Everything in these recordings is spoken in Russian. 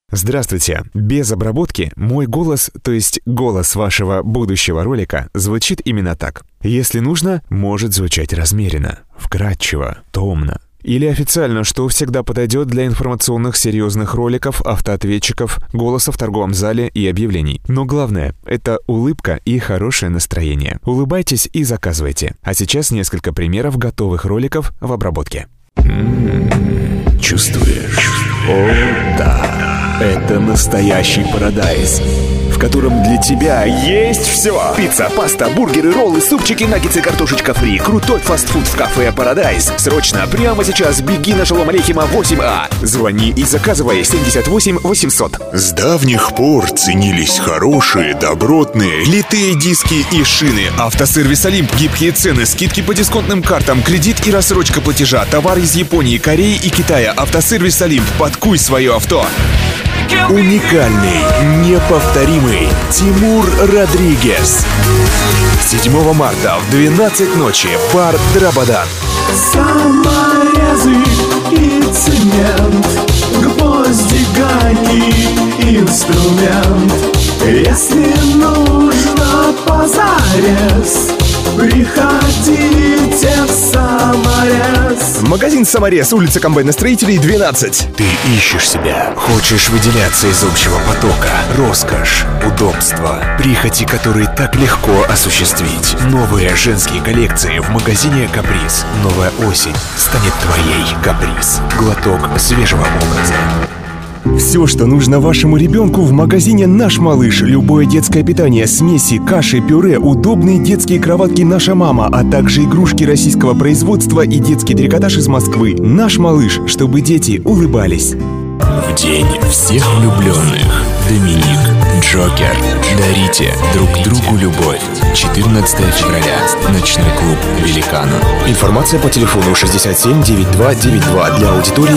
Здравствуйте! Без обработки мой голос, то есть голос вашего будущего ролика, звучит именно так. Если нужно, может звучать размеренно, вкрадчиво, томно. Или официально, что всегда подойдет для информационных серьезных роликов, автоответчиков, голоса в торговом зале и объявлений. Но главное – это улыбка и хорошее настроение. Улыбайтесь и заказывайте. А сейчас несколько примеров готовых роликов в обработке. Чувствуешь? О, да. Это настоящий парадайз, в котором для тебя есть все. Пицца, паста, бургеры, роллы, супчики, наггетсы, картошечка фри. Крутой фастфуд в кафе «Парадайз». Срочно, прямо сейчас беги на Шолом Алейхима 8А. Звони и заказывай 78 800. С давних пор ценились хорошие, добротные, литые диски и шины. Автосервис «Олимп». Гибкие цены, скидки по дисконтным картам, кредит и рассрочка платежа. Товары из Японии, Кореи и Китая. Автосервис «Олимп». Подкуй свое авто. Уникальный, неповторимый Тимур Родригес. 7 марта в 12 ночи. Бар «Драбадан». Саморезы и цемент, гвозди, гайки, инструмент. Если нужно позарез, приходите в Саморез. Магазин «Саморез», улица Комбайностроителей, 12. Ты ищешь себя, хочешь выделяться из общего потока. Роскошь, удобство, прихоти, которые так легко осуществить. Новые женские коллекции в магазине «Каприз». Новая осень станет твоей, «Каприз». Глоток свежего образа. Все, что нужно вашему ребенку, в магазине «Наш малыш». Любое детское питание, смеси, каши, пюре, удобные детские кроватки «Наша мама», а также игрушки российского производства и детский трикотаж из Москвы. «Наш малыш», чтобы дети улыбались. В день всех влюбленных Доминик, Джокер, дарите друг другу любовь. 14 февраля. Ночной клуб «Великана». Информация по телефону 67 9292 для аудитории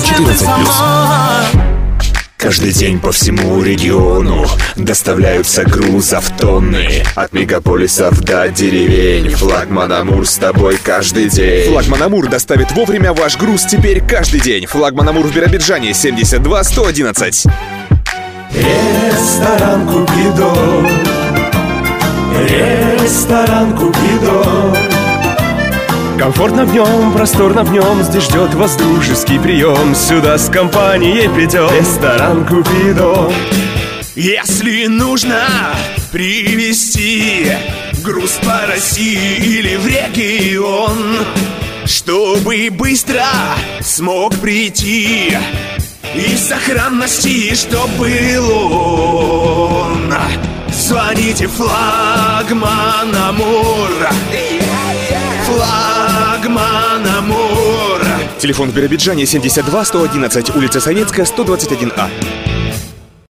14+. Каждый день по всему региону доставляются грузов тонны. От мегаполисов до деревень. Флагман «Амур» с тобой каждый день. Флагман «Амур» доставит вовремя ваш груз теперь каждый день. Флагман «Амур» в Биробиджане, 72 111. Ресторан «Купидо», ресторан «Купидо». Комфортно в нем, просторно в нем, здесь ждет вас дружеский прием. Сюда с компанией придем. Ресторан «Купидо». Если нужно привезти груз по России или в регион, чтобы быстро смог прийти и в сохранности, чтоб был он, звоните «Флагман Амур». Флагман Амур. Телефон в Биробиджане 72 111, улица Советская, 121А.